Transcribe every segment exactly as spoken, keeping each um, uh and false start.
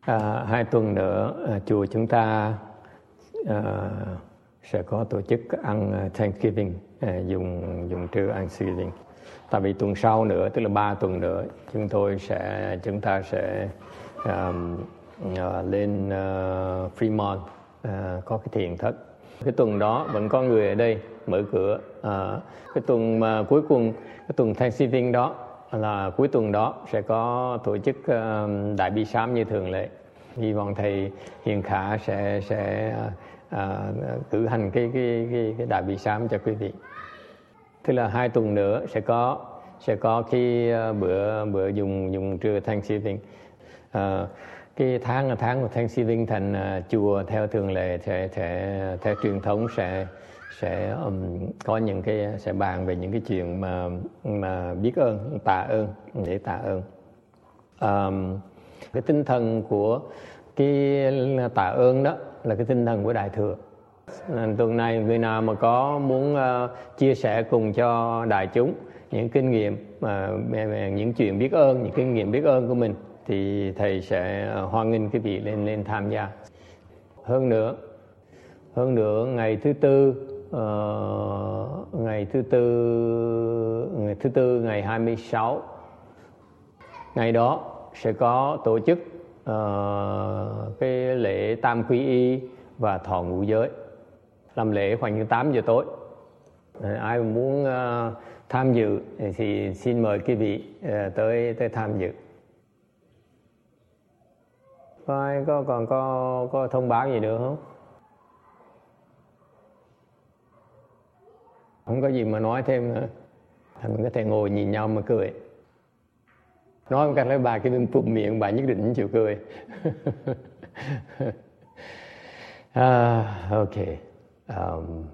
À, hai tuần nữa à, chùa chúng ta à, sẽ có tổ chức ăn Thanksgiving, à, dùng dùng trưa ăn Thanksgiving. Tại vì tuần sau nữa, tức là ba tuần nữa, chúng tôi sẽ chúng ta sẽ um, uh, lên uh, Fremont uh, có cái thiền thất. Cái tuần đó vẫn có người ở đây mở cửa. Uh, cái tuần mà cuối cùng, cái tuần Thanksgiving đó là cuối tuần đó sẽ có tổ chức uh, đại bi sám như thường lệ. Hy vọng thầy Hiền Khả sẽ sẽ uh, cử hành cái cái cái, cái đại bi sám cho quý vị. Tức là hai tuần nữa sẽ có sẽ có cái uh, bữa bữa dùng dùng trưa Thanksgiving. Uh, cái tháng là tháng của Thanksgiving, thành uh, chùa theo thường lệ sẽ sẽ theo truyền thống sẽ sẽ um, có những cái sẽ bàn về những cái chuyện mà mà biết ơn, tạ ơn, để tạ ơn. Um, cái tinh thần của cái tạ ơn đó là cái tinh thần của Đại Thừa. Tuần này người nào mà có muốn uh, chia sẻ cùng cho đại chúng những kinh nghiệm mà uh, những chuyện biết ơn, những kinh nghiệm biết ơn của mình, thì thầy sẽ uh, hoan nghênh quý vị lên lên tham gia. Hơn nữa, hơn nữa ngày thứ tư, uh, ngày thứ tư, ngày thứ tư ngày hai mươi sáu, ngày đó sẽ có tổ chức uh, cái lễ tam quy y và thọ ngũ giới. Làm lễ khoảng như tám giờ tối. Ai muốn uh, tham dự thì xin mời quý vị uh, tới tới tham dự. Có ai có còn có có thông báo gì nữa không? Không có gì mà nói thêm nữa. Mình có thể ngồi nhìn nhau mà cười. Nói một cách lấy bà cái đừng phụm miệng, bà nhất định chịu cười. ah, ok. Um,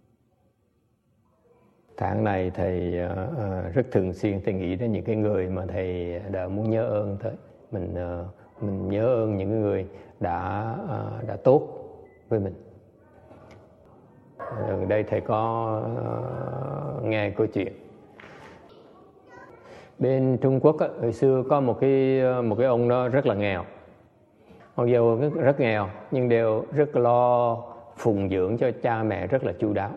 tháng này thầy uh, uh, rất thường xuyên thầy nghĩ đến những cái người mà thầy đã muốn nhớ ơn tới. Mình uh, mình nhớ ơn những người đã uh, đã tốt với mình. Gần đây thầy có uh, nghe câu chuyện bên Trung Quốc á, hồi xưa có một cái một cái ông đó rất là nghèo, mặc dù rất nghèo nhưng đều rất lo phụng dưỡng cho cha mẹ rất là chu đáo.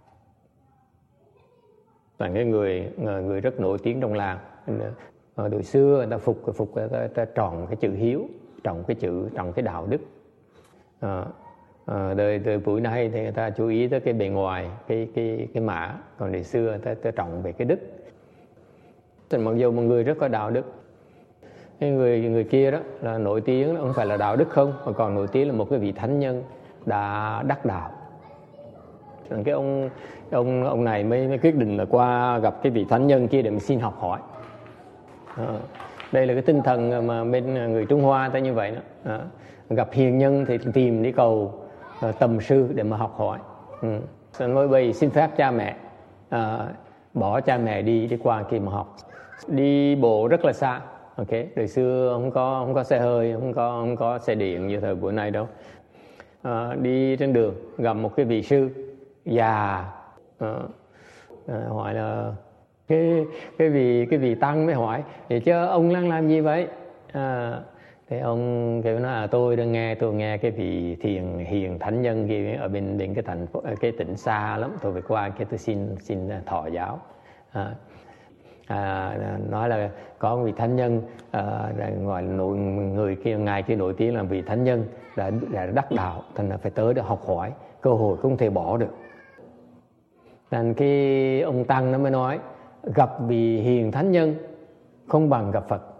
Toàn cái người người rất nổi tiếng trong làng. Hồi xưa người ta phục phục người ta, ta tròn cái chữ hiếu, tròn cái chữ tròn cái đạo đức. À, à, đời đời buổi nay thì người ta chú ý tới cái bề ngoài, cái cái cái mã, còn ngày xưa người ta, ta tròn về cái đức. Thì mặc dù một người rất có đạo đức, cái người người kia đó là nổi tiếng, không phải là đạo đức không, mà còn nổi tiếng là một cái vị thánh nhân đã đắc đạo. Cái ông ông ông này mới, mới quyết định là qua gặp cái vị thánh nhân kia để mà xin học hỏi. À, đây là cái tinh thần mà bên người Trung Hoa ta như vậy đó. À, gặp hiền nhân thì tìm đi cầu uh, tầm sư để mà học hỏi. Ừ. Nói bây xin phép cha mẹ, à, bỏ cha mẹ đi đi qua kia mà học. Đi bộ rất là xa. Ok, đời xưa không có không có xe hơi, không có không có xe điện như thời buổi nay đâu. À, đi trên đường gặp một cái vị sư già, à, à, hỏi là cái cái vị cái vị tăng mới hỏi thì chứ ông đang làm gì vậy? À, thì ông kêu nói là tôi đang nghe tôi nghe cái vị thiền hiền thánh nhân kia ở bên bên cái thành cái tỉnh xa lắm, tôi phải qua cái tôi xin xin thọ giáo. À, À, nói là có một vị thánh nhân à, gọi là nội, người kia ngài kia nổi tiếng là vị thánh nhân đã, đã đắc đạo, thành là phải tới để học hỏi, cơ hội không thể bỏ được. Nên cái ông tăng nó mới nói gặp vị hiền thánh nhân không bằng gặp Phật.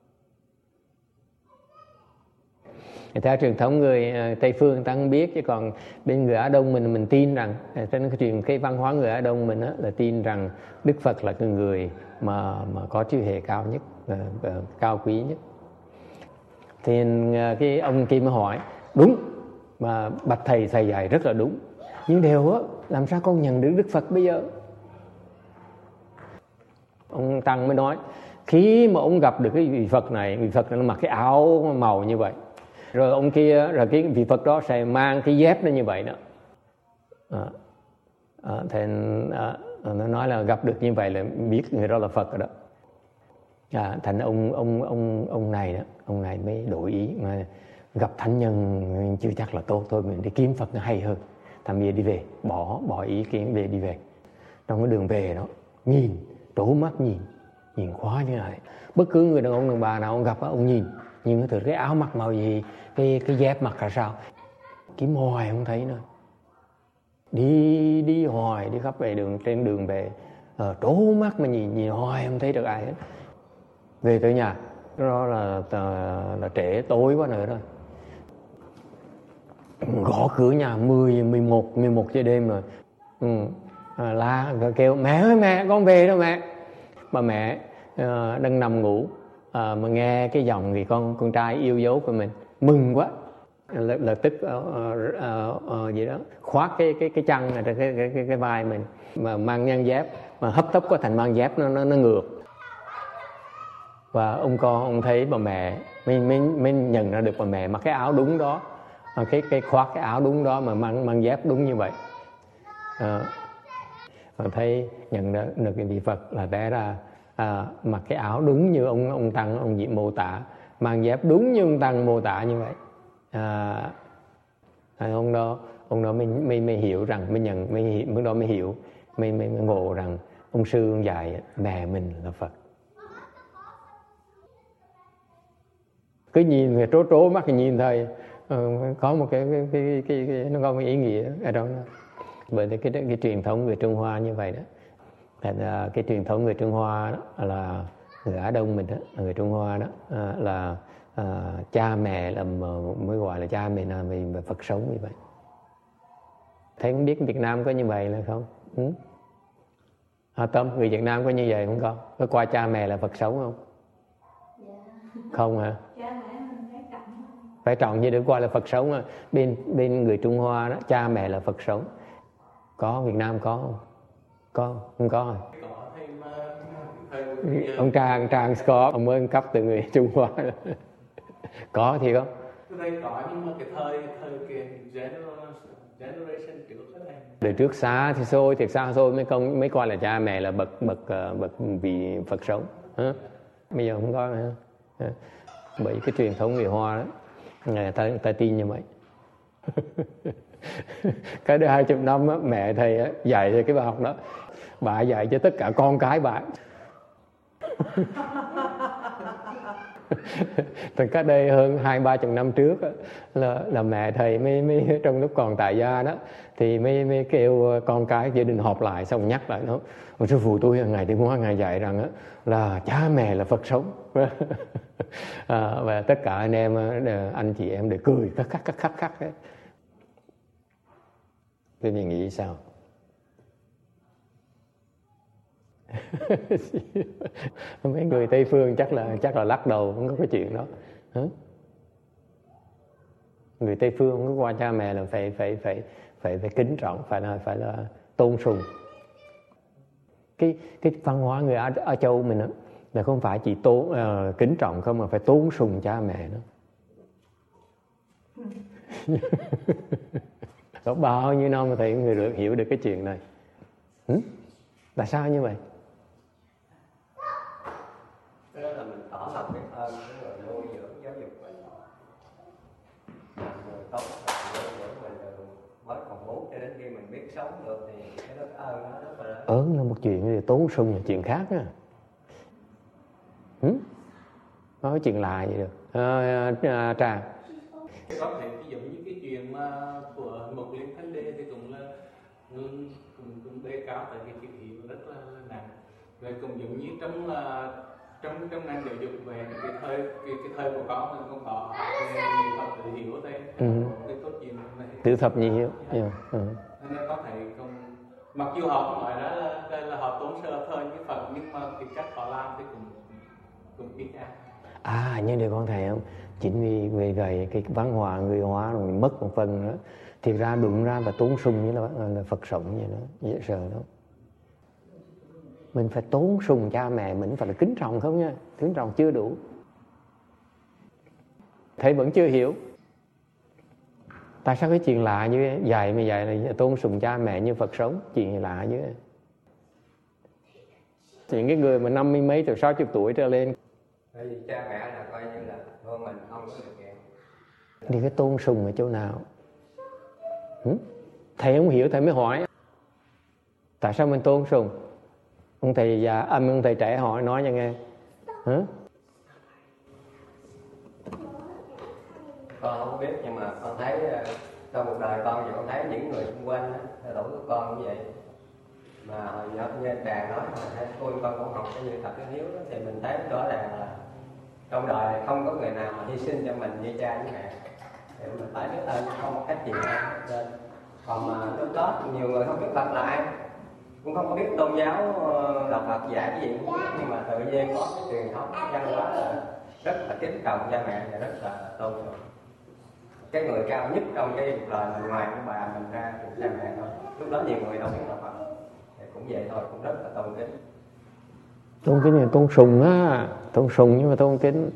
Theo truyền thống người Tây phương ta không biết, chứ còn bên người Á Đông mình mình tin rằng, trên cái truyền cái văn hóa người Á Đông mình á, là tin rằng Đức Phật là cái người mà mà có trí huệ cao nhất, uh, uh, cao quý nhất. Thì uh, cái ông kia mới hỏi đúng, mà bạch thầy thầy dạy rất là đúng, nhưng đều á làm sao con nhận được Đức Phật bây giờ? Ông tăng mới nói khi mà ông gặp được cái vị Phật này, vị Phật này nó mặc cái áo màu như vậy, rồi ông kia, rồi cái vị Phật đó sẽ mang cái dép nó như vậy đó. À, à, thì à, nó nói là gặp được như vậy là biết người đó là Phật rồi đó. À, thành ông ông ông ông này đó, ông này mới đổi ý mà gặp thánh nhân chưa chắc là tốt, thôi mình đi kiếm Phật nó hay hơn. Thằng Bia đi về, bỏ bỏ ý kiến về đi về. Trong cái đường về đó, nhìn, trố mắt nhìn, nhìn quá như này. Bất cứ người đàn ông đàn bà nào ông gặp đó, ông nhìn, nhìn thử cái áo mặc màu gì, cái cái dép mặc là sao. Kiếm hoài không thấy nữa. Đi đi hoài, đi khắp về đường, trên đường về, ờ, trố mắt mà nhìn, nhìn hoài không thấy được ai hết. Về tới nhà, đó là, là, là trễ tối quá nữa rồi. Gõ cửa nhà mười, mười một, mười một giờ đêm rồi. Ừ. À, la kêu mẹ ơi mẹ, con về đâu mẹ. Bà mẹ uh, đang nằm ngủ, uh, mà nghe cái giọng người con con trai yêu dấu của mình, mừng quá, lập, lập tức uh, uh, uh, gì đó khoác cái cái cái chân này cái cái cái, cái vai mình, mà mang nhăn dép, mà hấp tấp quá thành mang dép nó nó nó ngược. Và ông con ông thấy bà mẹ, mình mình mình nhận ra được bà mẹ mặc cái áo đúng đó, cái cái khoác cái áo đúng đó mà mang mang dép đúng như vậy. À, và thấy nhận ra được cái vị Phật là té ra à, mặc cái áo đúng như ông ông Tăng ông Diệm mô tả, mang dép đúng như ông Tăng mô tả như vậy. À, à, ông đó ông đó mình mình mới hiểu rằng mình nhận mình lúc đó mới hiểu mình mình ngộ rằng ông sư ông dạy mẹ mình là Phật. Cứ nhìn người trố trố mắt thì nhìn thôi, ừ, có một cái cái, cái, cái, cái nó có một ý nghĩa ở đó. Bởi vì cái, cái, cái truyền thống người Trung Hoa như vậy đó. Thành ra cái truyền thống người Trung Hoa đó là người Á Đông mình đó, người Trung Hoa đó là à, cha mẹ là mới gọi là cha mẹ là mình Phật sống như vậy. Thấy không biết Việt Nam có như vậy là không? Ừ? À, Tâm, người Việt Nam có như vậy không con? Có qua cha mẹ là Phật sống không? Dạ. Không hả? Cha mẹ mình phải trọng. Phải trọng như được qua là Phật sống. Bên bên người Trung Hoa đó, cha mẹ là Phật sống. Có Việt Nam có không? Có không có không? Ông Trang Trang Scott ông mới cấp từ người Trung Hoa. Có thì có. Cái đây có, nhưng mà cái thời thời cái generation trước đó này. Đời trước xa thì xôi, thiệt xa xôi mới công mới coi là cha mẹ là bậc bậc bậc vị Phật sống. Hả? Bây giờ không có nữa. Bởi cái truyền thống người Hoa đó, người ta, người ta tin như vậy. Cái đây hai chục năm á, mẹ thầy á, dạy cho cái bài học đó, bà dạy cho tất cả con cái bà. Từ cách đây hơn hai ba chục năm trước á, là, là mẹ thầy mới, mới trong lúc còn tại gia đó thì mới, mới kêu con cái gia đình họp lại, xong nhắc lại nó, sư phụ tôi ngày đêm qua ngày dạy rằng á, là cha mẹ là Phật sống. À, và tất cả anh em anh chị em đều cười khắc khắc khắc khắc khắc ấy. Tôi mình nghĩ sao? Mấy người Tây phương chắc là chắc là lắc đầu, không có cái chuyện đó. Hả? Người Tây phương không có qua cha mẹ là phải phải phải phải phải kính trọng, phải là phải là tôn sùng. Cái cái văn hóa người Á, Á Châu mình đó, là không phải chỉ tôn uh, kính trọng không, mà phải tôn sùng cha mẹ nữa. Có bao nhiêu năm mà thầy người được hiểu được cái chuyện này. Ừ? Là sao như vậy? Tức là mình tỏ lòng biết ơn với người nuôi dưỡng giáo dục mình, người tốt nuôi dưỡng mình từ mới còn bú cho đến khi mình biết sống được, thì cái đó ơn nó rất là lớn. Ơn là một chuyện, tốn sung là chuyện khác á. Ừ? Nói chuyện lạ vậy được. À, à, Trà. Có thể ví dụ như cái chuyện mà của Mộc Liên Thánh Đế thì cũng là cũng cũng, cũng đề cao tại cái chữ hiệu rất là nặng. Rồi cũng giống như trong là trong trong ngành giáo dục về cái thời cái, cái thời của con mình không có người học tự hiểu thế. Ừ. Cái câu chuyện này. Tự thập nhị hiểu. Yeah. Ừ. Nên có thể không, mặc dù họ không nói đó là, là họ tốn sơ thơ như Phật, nhưng mà cái cách họ làm thì cũng cũng ít ra. À, nhưng điều con thầy không, chính vì về vậy cái văn hóa người Hoa rồi mình mất một phần nữa, thì ra đụng ra và tốn sùng như là, là Phật sống vậy đó, dễ sợ đó. Mình phải tốn sùng cha mẹ mình, phải là kính trọng không nha, kính trọng chưa đủ. Thầy vẫn chưa hiểu tại sao cái chuyện lạ như vậy, dạy mà dạy là tôn sùng cha mẹ như Phật sống, chuyện lạ như vậy. Những cái người mà năm mươi mấy từ sáu chục tuổi trở lên, bởi vì cha mẹ là coi như là con mình không có được kẹo. Thì cái tôn sùng ở chỗ nào? Ừ? Thầy không hiểu, thầy mới hỏi. Tại sao mình tôn sùng? Ông thầy già, âm ông thầy trẻ hỏi nói cho nghe. Hả? Con không biết, nhưng mà con thấy trong cuộc đời con thì con thấy những người xung quanh đủ của con như vậy. Mà hồi nhỏ như đàn nói mà thấy tôi con cũng học cái như Phật Hiếu đó, thì mình thấy rõ ràng là trong đời này không có người nào mà hy sinh cho mình như cha với mẹ, thì mình phải biết ơn, không có cách gì nên. Còn mà lúc đó nhiều người không biết Phật là ai, cũng không có biết tôn giáo đạo Phật dạy cái gì, nhưng mà tự nhiên có cái truyền thống văn hóa là rất là kính trọng cha mẹ và rất là tôn trọng. Cái người cao nhất trong cái cuộc đời mình ngoài ông bà mình ra thì cha mẹ thôi. Lúc đó nhiều người đâu biết đạo Phật thì cũng vậy thôi, cũng rất là tôn kính. Tôn kính là tôn sùng á, tôn sùng nhưng mà tôn kính.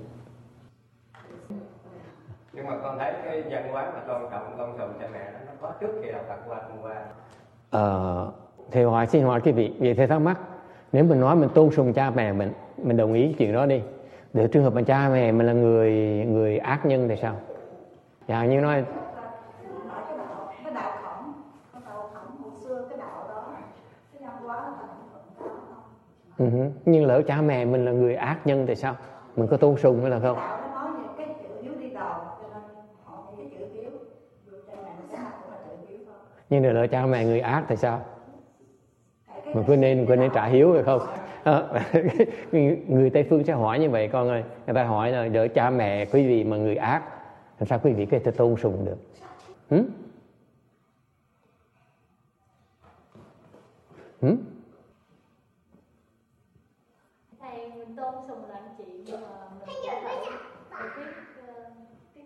Nhưng mà con thấy cái văn hóa mà tôn trọng, tôn sùng cha mẹ đó, nó có trước khi đạo Phật qua thông qua. Ờ, thầy hỏi, xin hỏi quý vị, vì thầy thắc mắc, nếu mình nói mình tôn sùng cha mẹ mình, mình đồng ý chuyện đó đi. Để trường hợp mà cha mẹ mình là người người ác nhân thì sao? Dạ như nói cái đạo khổng, cái đạo khổng hồi xưa cái đạo đó, cái văn hóa là uh-huh. Nhưng lỡ cha mẹ mình là người ác nhân thì sao? Mình có tôn sùng hay là không? đạo nó nói về cái chữ hiếu đi đầu, cho nên họ nghĩ cái chữ hiếu, cha mẹ nó sao cũng là chữ hiếu thôi. Nhưng lỡ cha mẹ người ác thì sao? Mình có nên có nên trả hiếu hay không? À, người Tây phương sẽ hỏi như vậy con ơi. Người ta hỏi là đỡ cha mẹ quý vị mà người ác, làm sao quý vị có thể tôn sùng được? Hử? Hử? Thầy mình tôn sùng là anh chị, nhưng mà mình phải biết cái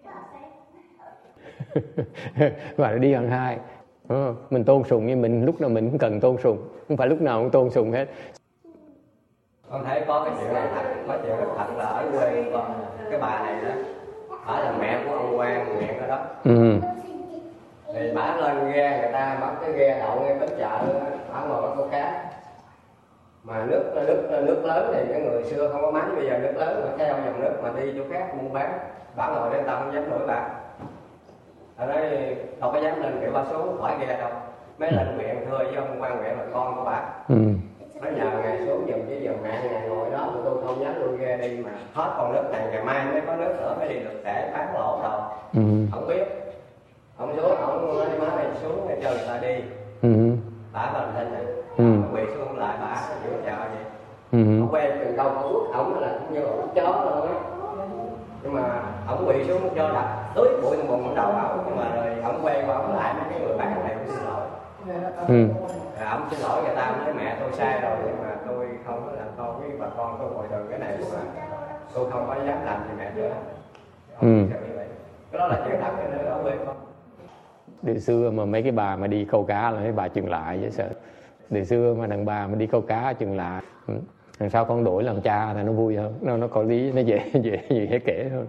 nhận xét. Và đi bằng hai. Ừ, mình tôn sùng nhưng mình lúc nào mình cũng cần tôn sùng, không phải lúc nào cũng tôn sùng hết. Con thấy có cái chuyện này thật, có chuyện rất thật là ở quê của con, cái bà này đó, bà là mẹ của ông Quang, mẹ ở đó. Ừ. Thì bà lên ghe, người ta bắt cái ghe đậu ngay bến chợ, bà ngồi bắt câu cá. Mà nước nước nước lớn thì cái người xưa không có máy, bây giờ nước lớn mà theo dòng nước mà đi chỗ khác mua bán, bà ngồi trên tàu không dám nổi bạc. Ở đây đâu có dám lên kiểu bà xuống khỏi ghe đâu, mấy lên nguyện thưa với ông Quan nguyện là con của bà. Ừ. Nó nhờ ngày xuống giùm chứ giùm mẹ ngày ngồi đó mà tôi không dám lui ghe đi, mà hết con nước này ngày mai mới có nước nữa mới đi được để bán lỗ rồi. Ừ. Không biết, ông xuống ông nói má này xuống để cho người ta đi. Ừ. Bà làm thế này, Ừ. quỳ xuống lại bà chịu chợ vậy. Ừ. Ông quen từ đâu mà út ổng là cũng như út chó luôn á. Nhưng mà ổng quỳ xuống cho đập tưới bụi trong bụng đầu ổng, nhưng mà rồi ổng quay qua ổng lại mấy cái người bán này cũng xin lỗi. Ừ. Rồi ổng xin lỗi người ta, nói mẹ tôi sai rồi, nhưng mà tôi không có làm con với bà con tôi bồi thường cái này, mà tôi không có dám làm gì mẹ nữa. Ừ. Cái đó là chuyện thật cho nên ở quê con. Từ xưa mà mấy cái bà mà đi câu cá là mấy bà chừng lại dễ sợ. Từ xưa mà đàn bà mà đi câu cá chừng lại. Ừ. Lần sau con đổi làm cha thì nó vui hơn, nó nó có lý, nó dễ dễ dễ kể hơn.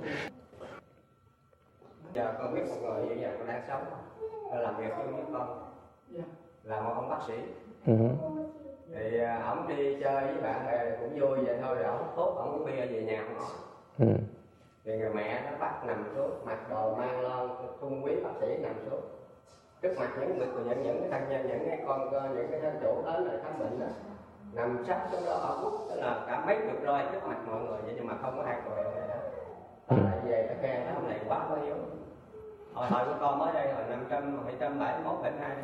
Giờ con biết một người như vậy con đang sống, làm việc chung với con, là một ông bác sĩ. Ừ. Thì ổng đi chơi với bạn bè cũng vui vậy thôi, rồi ổng tốt, ổng uống bia về nhà không. Ừ. Thì người mẹ nó bắt nằm xuống, mặc đồ mang lon, cung quý bác sĩ nằm xuống trước mặt những người, những những cái thân nhân, những cái con, những cái thân chủ đến là khám bệnh đó, nằm sắp xuống đó ổng, tức là cả mấy chục roi trước mặt mọi người vậy, nhưng mà không có ai cười này đó. Nó lại về nó khen nó này quá có hiếu. Hồi hồi của con mới đây hồi năm trăm bảy trăm bảy mươi mốt bệnh hai.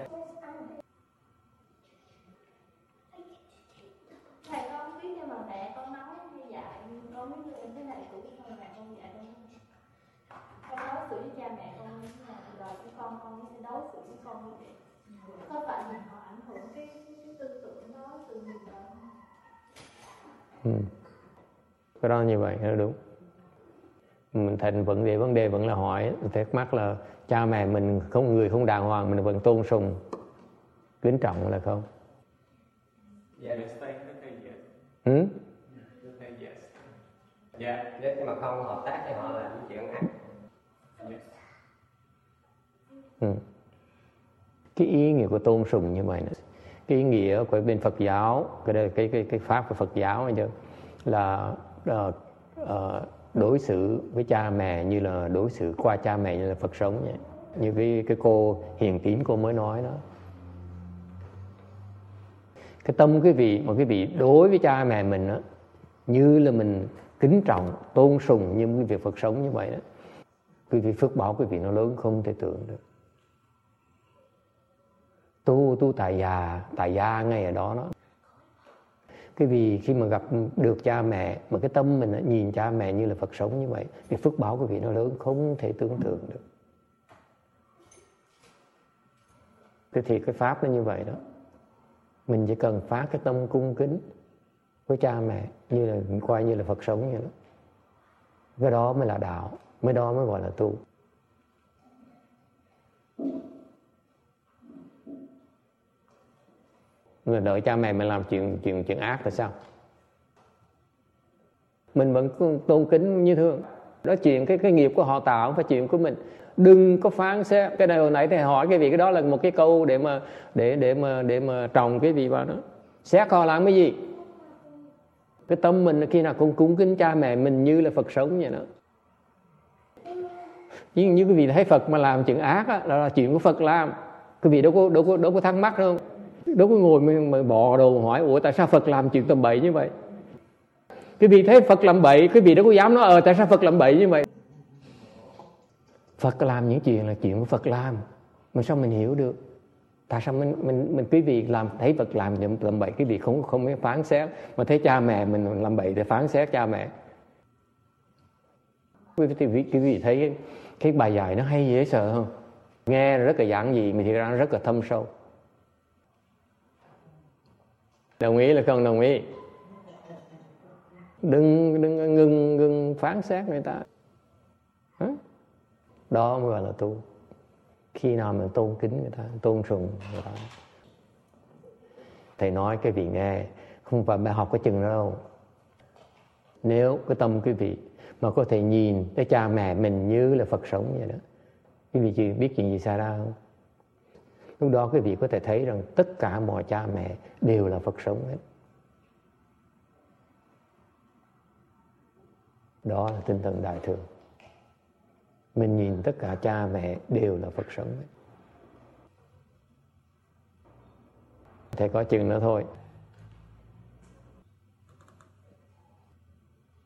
Thầy con không biết, nhưng mà mẹ con nói như vậy, con biết như thế này cũng thôi, mẹ con dạy con. Con đối xử với cha mẹ con như thế nào thì đời của con, con sẽ đối xử với con như vậy. Có phải mình họ ảnh hưởng cái, cái tư tưởng đó từ mình đó không? Ừ. Cái đó như vậy là đúng. Mình thành vấn đề vấn đề vẫn là hỏi, thắc mắc là cha mẹ mình không, người không đàng hoàng mình vẫn tôn sùng kính trọng là không? Dạ. Ừ? Dạ. Nếu mà không hợp tác thì họ làm chuyện ác. Ừ. Cái ý nghĩa của tôn sùng như vậy này, cái ý nghĩa của bên Phật giáo, cái đây cái cái cái pháp của Phật giáo ấy chứ, là uh, uh, đối xử với cha mẹ như là đối xử qua cha mẹ như là Phật sống vậy. Như cái, cái cô Hiền Tín cô mới nói đó. Cái tâm quý vị mà quý vị đối với cha mẹ mình đó, như là mình kính trọng, tôn sùng như cái việc Phật sống như vậy đó, quý vị phước báo quý vị nó lớn không thể tưởng được. Tu tu tại già, tại gia ngay ở đó đó. Quý vị khi mà gặp được cha mẹ mà cái tâm mình nhìn cha mẹ như là Phật sống như vậy, thì phước báo quý vị nó lớn không thể tưởng tượng được. Thế thì cái pháp nó như vậy đó. Mình chỉ cần phá cái tâm cung kính với cha mẹ như là coi như là Phật sống vậy đó. Cái đó mới là đạo, mới đó mới gọi là tu. Người đợi cha mẹ mình làm chuyện chuyện chuyện ác là sao? Mình vẫn tôn kính như thương. Đó chuyện cái cái nghiệp của họ tạo, không phải chuyện của mình. Đừng có phán xét. Cái này hồi nãy thầy hỏi cái vị, cái đó là một cái câu để mà để để mà để mà trồng cái vị vào đó. Xét họ làm cái gì? Cái tâm mình khi nào cũng cúng kính cha mẹ mình như là Phật sống vậy đó. Nhưng như quý vị thấy Phật mà làm chuyện ác á, là, là chuyện của Phật làm. Quý vị đâu có đâu có đâu có thắc mắc đâu. Đâu có ngồi mà, mà bò đồ hỏi ủa tại sao Phật làm chuyện tầm bậy như vậy? Quý vị thấy Phật làm bậy, quý vị đâu có dám nói ờ tại sao Phật làm bậy như vậy? Phật làm những chuyện là chuyện của Phật làm, mà sao mình hiểu được? Tại sao mình mình mình quý vị làm thấy Phật làm làm bậy, quý vị không không biết phán xét, mà thấy cha mẹ mình làm bậy thì phán xét cha mẹ. Quý vị quý vị thấy cái, cái bài giải nó hay dễ sợ không? Nghe rất là giản dị mà thực ra nó rất là thâm sâu. Đồng ý là không đồng ý? Đừng đừng ngừng ngừng phán xét người ta. Hả? Đó mới gọi là tu. Khi nào mình tôn kính người ta, tôn sùng người ta. Thầy nói cái vị nghe, không phải bài học cái chừng đó đâu. Nếu cái tâm quý vị mà có thể nhìn cái cha mẹ mình như là Phật sống vậy đó, quý vị chỉ biết chuyện gì xảy ra không? Lúc đó quý vị có thể thấy rằng tất cả mọi cha mẹ đều là Phật sống hết. Đó là tinh thần đại thừa. Mình nhìn tất cả cha mẹ đều là Phật sống hết. Thầy có chừng nữa thôi.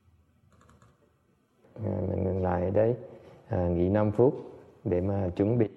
À, mình ngừng lại đấy, à, nghỉ năm phút để mà chuẩn bị.